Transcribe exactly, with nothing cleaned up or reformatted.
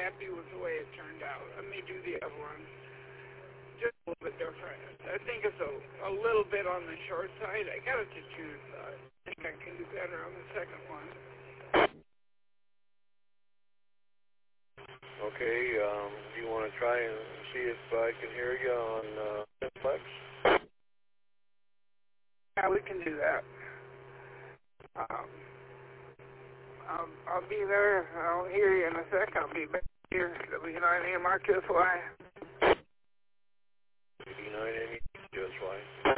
happy with the way it turned out. Let me do the other one. Just a little bit different. I think it's a, a little bit on the short side. I got it to choose. Uh, I think I can do better on the second one. Okay, um, do you want to try and see if I can hear you on uh, Simplex? Yeah, we can do that. Um, I'll, I'll be there. I'll hear you in a sec. I'll be back here. W nine A Mark Just Y. W nine A Just Y.